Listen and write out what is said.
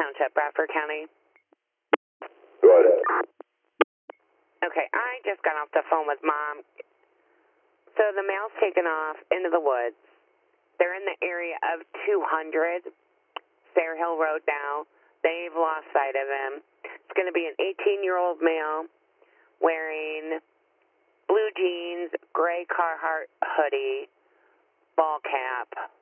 Township, Bradford County. Go ahead. Okay, I just got off the phone with Mom. So the male's taken off into the woods. They're in the area of 200 Fair Hill Road now. They've lost sight of him. It's going to be an 18-year-old male wearing blue jeans, gray Carhartt hoodie, ball cap,